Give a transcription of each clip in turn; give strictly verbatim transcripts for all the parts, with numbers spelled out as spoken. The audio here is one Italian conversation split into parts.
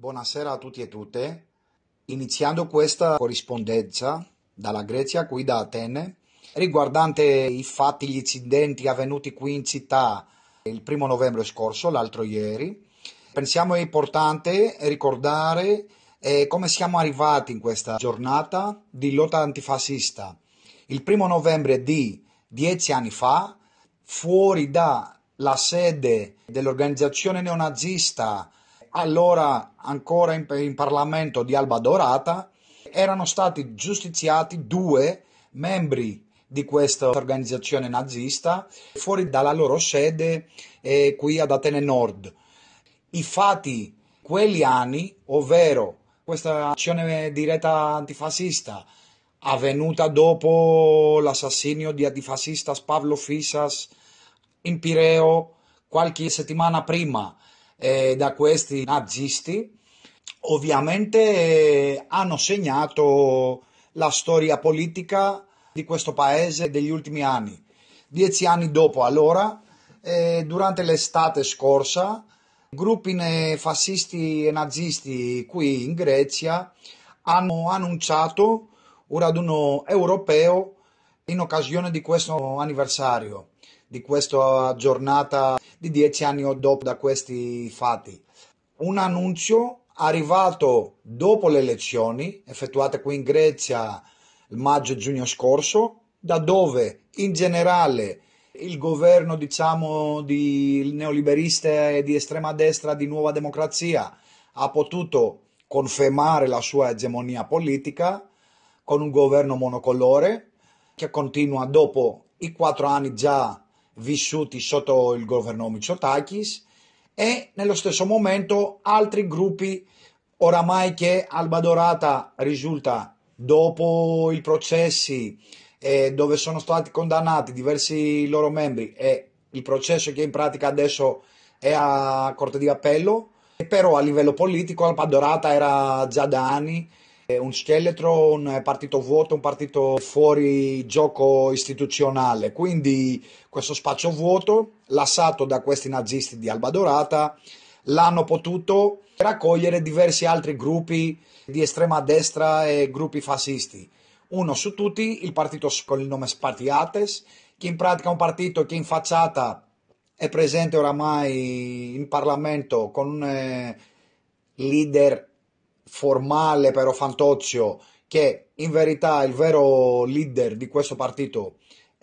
Buonasera a tutti e tutte. Iniziando questa corrispondenza dalla Grecia, qui da Atene, riguardante i fatti, gli incidenti avvenuti qui in città il primo novembre scorso, l'altro ieri, pensiamo è importante ricordare eh, come siamo arrivati in questa giornata di lotta antifascista. Il primo novembre di dieci anni fa, fuori dalla sede dell'organizzazione neonazista, allora ancora in, in Parlamento di Alba Dorata, erano stati giustiziati due membri di questa organizzazione nazista fuori dalla loro sede eh, qui ad Atene Nord. I fatti quegli anni, ovvero questa azione diretta antifascista avvenuta dopo l'assassinio di antifascista Pavlo Fissas in Pireo qualche settimana prima eh, da questi nazisti, ovviamente eh, hanno segnato la storia politica di questo paese degli ultimi anni. Dieci anni dopo, allora, eh, durante l'estate scorsa, gruppi fascisti e nazisti qui in Grecia hanno annunciato un raduno europeo in occasione di questo anniversario, di questa giornata di dieci anni dopo da questi fatti. Un annuncio arrivato dopo le elezioni effettuate qui in Grecia il maggio-giugno scorso, da dove in generale il governo, diciamo, di neoliberista e di estrema destra di Nuova Democrazia ha potuto confermare la sua egemonia politica con un governo monocolore che continua dopo i quattro anni già vissuti sotto il governo Mitsotakis, e nello stesso momento altri gruppi oramai che Alba Dorata risulta dopo i processi eh, dove sono stati condannati diversi loro membri, e il processo che in pratica adesso è a Corte di Appello, e però a livello politico Alba Dorata era già da anni un scheletro, un partito vuoto, un partito fuori gioco istituzionale. Quindi questo spazio vuoto lasciato da questi nazisti di Alba Dorata l'hanno potuto raccogliere diversi altri gruppi di estrema destra e gruppi fascisti. Uno su tutti il partito con il nome Spartiates, che in pratica è un partito che in facciata è presente oramai in Parlamento con un eh, leader formale però fantoccio, che in verità il vero leader di questo partito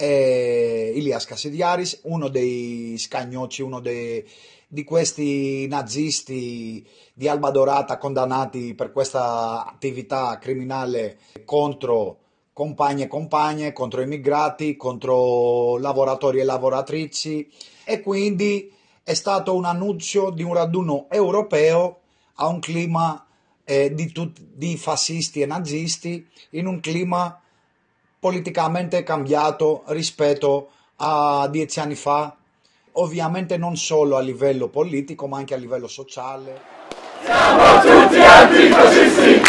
è Ilias Kassidiaris, uno dei scagnocci, uno dei, di questi nazisti di Alba Dorata condannati per questa attività criminale contro compagni e compagne, contro immigrati, contro lavoratori e lavoratrici. E quindi è stato un annuncio di un raduno europeo a un clima eh, di, tut- di fascisti e nazisti, in un clima politicamente cambiato rispetto a dieci anni fa, ovviamente non solo a livello politico ma anche a livello sociale. Siamo tutti antifascisti!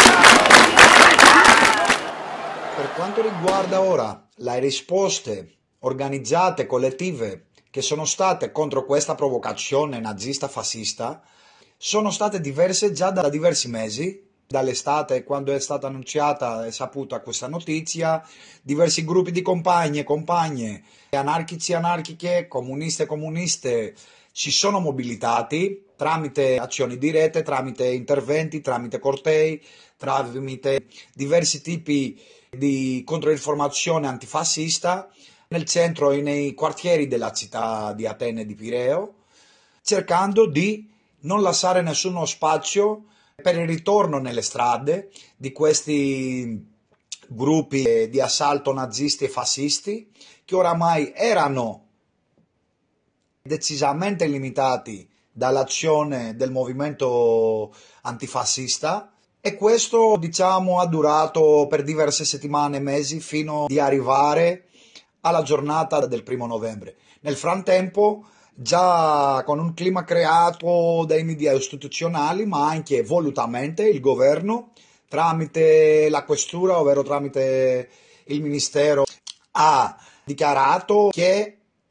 Per quanto riguarda ora le risposte organizzate, collettive, che sono state contro questa provocazione nazista-fascista, sono state diverse già da diversi mesi, dall'estate, quando è stata annunciata e saputa questa notizia. Diversi gruppi di compagni e compagne, anarchici e anarchiche, comunisti e comuniste, si sono mobilitati tramite azioni dirette, tramite interventi, tramite cortei, tramite diversi tipi di controinformazione antifascista nel centro e nei quartieri della città di Atene e di Pireo, cercando di non lasciare nessuno spazio per il ritorno nelle strade di questi gruppi di assalto nazisti e fascisti, che oramai erano decisamente limitati dall'azione del movimento antifascista, e questo, diciamo, ha durato per diverse settimane e mesi fino ad arrivare alla giornata del primo novembre. Nel frattempo, già con un clima creato dai media istituzionali, ma anche volutamente, il governo, tramite la questura, ovvero tramite il ministero, ha dichiarato che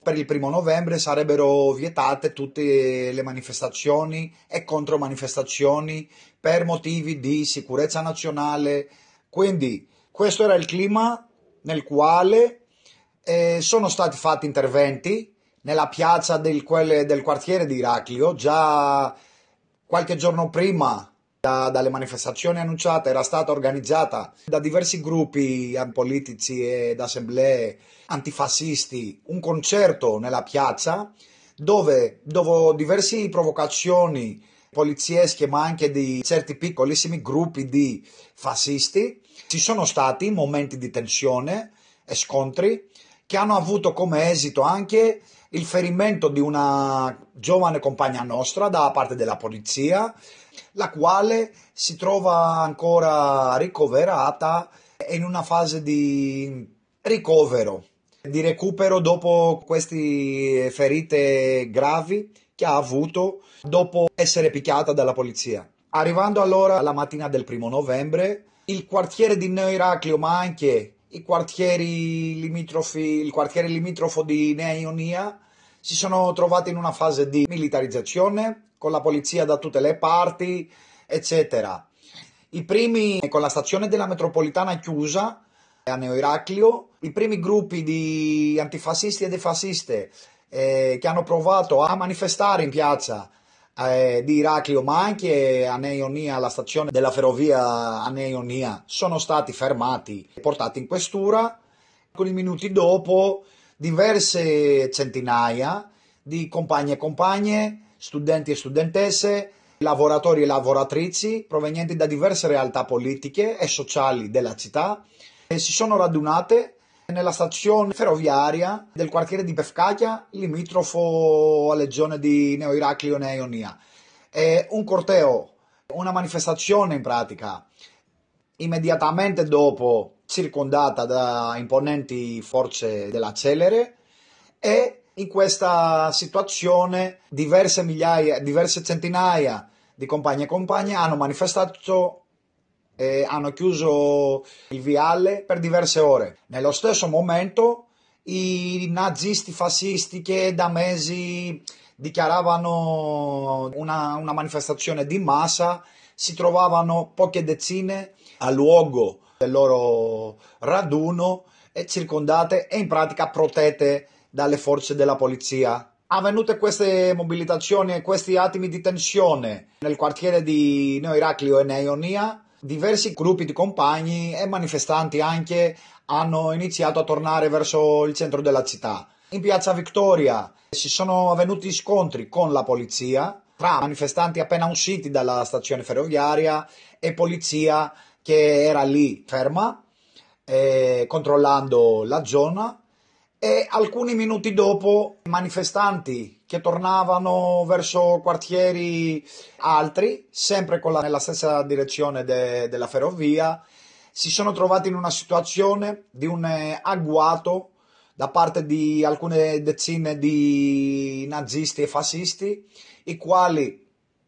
per il primo novembre sarebbero vietate tutte le manifestazioni e contromanifestazioni per motivi di sicurezza nazionale. Quindi questo era il clima nel quale eh, sono stati fatti interventi nella piazza del, quel, del quartiere di Iraklio. Già qualche giorno prima da, dalle manifestazioni annunciate era stata organizzata da diversi gruppi politici ed assemblee antifascisti un concerto nella piazza dove dopo diverse provocazioni poliziesche ma anche di certi piccolissimi gruppi di fascisti ci sono stati momenti di tensione e scontri che hanno avuto come esito anche il ferimento di una giovane compagna nostra da parte della polizia, la quale si trova ancora ricoverata in una fase di ricovero, di recupero dopo queste ferite gravi che ha avuto dopo essere picchiata dalla polizia. Arrivando allora alla mattina del primo novembre, il quartiere di Neo Iraklio, ma anche i quartieri limitrofi, il quartiere limitrofo di Nea Ionia si sono trovati in una fase di militarizzazione con la polizia da tutte le parti, eccetera. I primi, con la stazione della metropolitana chiusa a Neo Iraklio, i primi gruppi di antifascisti e defasciste eh, che hanno provato a manifestare in piazza eh, di Iraklio, ma anche a Nea Ionia, alla stazione della ferrovia a Nea Ionia, sono stati fermati e portati in questura. Alcuni minuti dopo, diverse centinaia di compagni e compagne, studenti e studentesse, lavoratori e lavoratrici provenienti da diverse realtà politiche e sociali della città e si sono radunate nella stazione ferroviaria del quartiere di Pevkakia, limitrofo alla legione di Neo Iraklio Nea Ionia. È un corteo, una manifestazione in pratica, immediatamente dopo circondata da imponenti forze della Celere, e in questa situazione diverse migliaia, diverse centinaia di compagni e compagne hanno manifestato e hanno chiuso il viale per diverse ore. Nello stesso momento i nazisti fascisti che da mesi dichiaravano una, una manifestazione di massa si trovavano poche decine al luogo del loro raduno e circondate e in pratica protette dalle forze della polizia. Avvenute queste mobilitazioni e questi attimi di tensione nel quartiere di Neo Iraklio e Nea Ionia, diversi gruppi di compagni e manifestanti anche hanno iniziato a tornare verso il centro della città. In piazza Victoria si sono avvenuti scontri con la polizia tra manifestanti appena usciti dalla stazione ferroviaria e polizia che era lì ferma eh, controllando la zona, e alcuni minuti dopo manifestanti che tornavano verso quartieri altri, sempre con la, nella stessa direzione de, della ferrovia, si sono trovati in una situazione di un eh, agguato da parte di alcune decine di nazisti e fascisti, i quali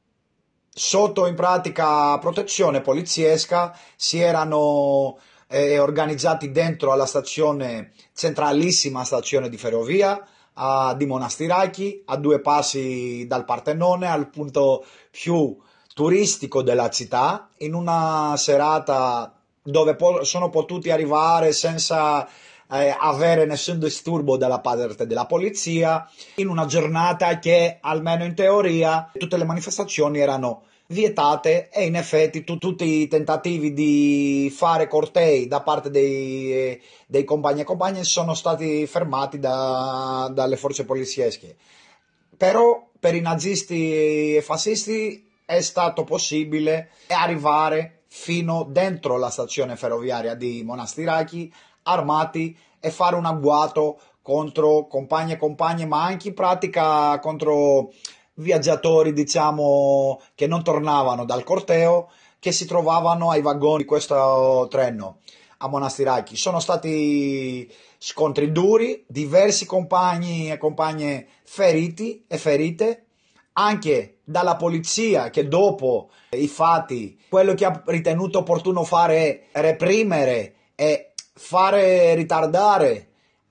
sotto in pratica protezione poliziesca si erano eh, organizzati dentro alla stazione, centralissima stazione di ferrovia a, di Monastiraki, a due passi dal Partenone, al punto più turistico della città, in una serata dove po- sono potuti arrivare senza eh, avere nessun disturbo dalla parte della polizia, in una giornata che almeno in teoria tutte le manifestazioni erano vietate e in effetti tu, tutti i tentativi di fare cortei da parte dei, dei compagni e compagne sono stati fermati da, dalle forze poliziesche. Però per i nazisti e fascisti è stato possibile arrivare fino dentro la stazione ferroviaria di Monastiraki armati e fare un agguato contro compagni e compagne, ma anche in pratica contro viaggiatori, diciamo, che non tornavano dal corteo, che si trovavano ai vagoni di questo treno a Monastiraki. Sono stati scontri duri, diversi compagni e compagne feriti e ferite, anche dalla polizia che dopo i fatti quello che ha ritenuto opportuno fare è reprimere e fare ritardare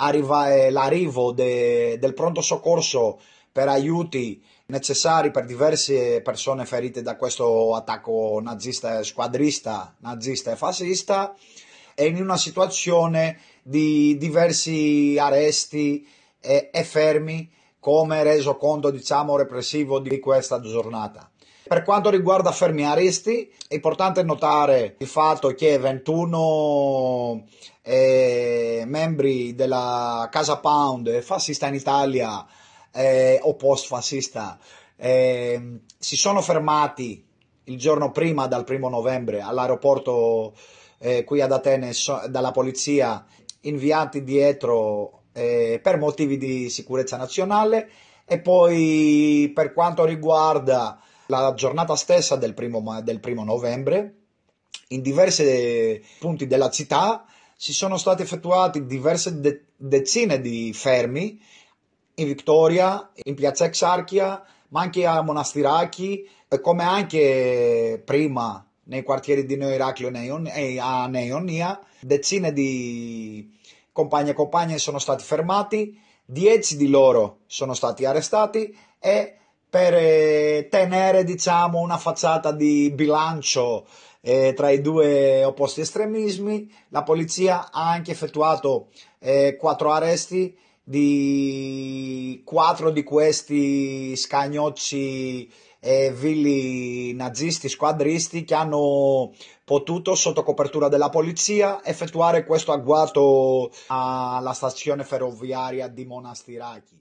arriva l'arrivo de, del pronto soccorso per aiuti necessari per diverse persone ferite da questo attacco nazista, squadrista, nazista e fascista, e in una situazione di diversi arresti e, e fermi come reso conto, diciamo, repressivo di questa giornata. Per quanto riguarda fermi e arresti, è importante notare il fatto che ventuno eh, membri della Casa Pound, fascista in Italia eh, o post-fascista, eh, si sono fermati il giorno prima dal primo novembre all'aeroporto eh, qui ad Atene so, dalla polizia, inviati dietro eh, per motivi di sicurezza nazionale. E poi per quanto riguarda la giornata stessa del primo, del primo novembre, in diversi punti della città si sono stati effettuati diverse de- decine di fermi in Victoria, in Piazza Exarchia, ma anche a Monastiraki, come anche prima nei quartieri di Neo Iraklio e a Neonia. Decine di compagni e compagne sono stati fermati, dieci di loro sono stati arrestati, e per eh, tenere, diciamo, una facciata di bilancio eh, tra i due opposti estremismi, la polizia ha anche effettuato eh, quattro arresti di quattro di questi scagnocci e villi nazisti squadristi che hanno potuto, sotto copertura della polizia, effettuare questo agguato alla stazione ferroviaria di Monastiraki.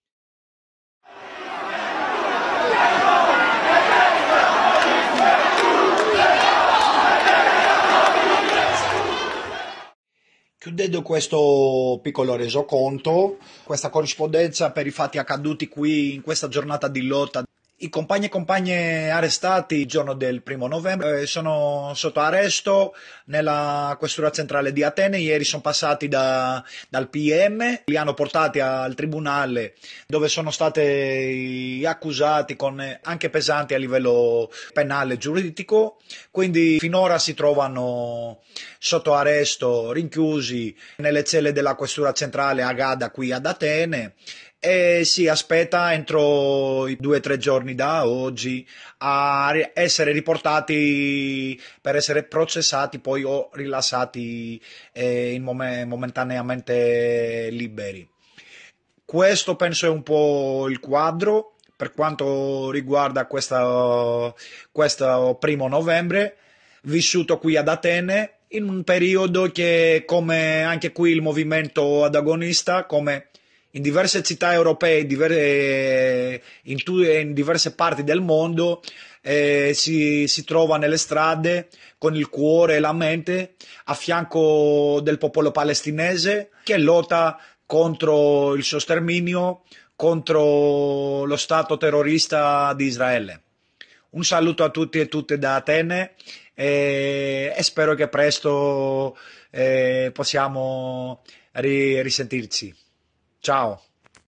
Chiudendo questo piccolo resoconto, questa corrispondenza per i fatti accaduti qui in questa giornata di lotta, i compagni e compagne arrestati il giorno del primo novembre sono sotto arresto nella questura centrale di Atene. Ieri sono passati da, dal P M, li hanno portati al tribunale dove sono stati accusati con anche pesanti a livello penale e giuridico. Quindi finora si trovano sotto arresto, rinchiusi nelle celle della questura centrale Agada qui ad Atene, e si aspetta entro i due o tre giorni da oggi a essere riportati per essere processati poi o rilasciati eh, in mom- momentaneamente liberi. Questo penso è un po' il quadro per quanto riguarda questa, questo primo novembre vissuto qui ad Atene, in un periodo che, come anche qui il movimento adagonista, come in diverse città europee, in, tu, in diverse parti del mondo, eh, si, si trova nelle strade con il cuore e la mente a fianco del popolo palestinese che lotta contro il suo sterminio, contro lo Stato terrorista di Israele. Un saluto a tutti e tutte da Atene e, e spero che presto eh, possiamo ri- risentirci. Ciao.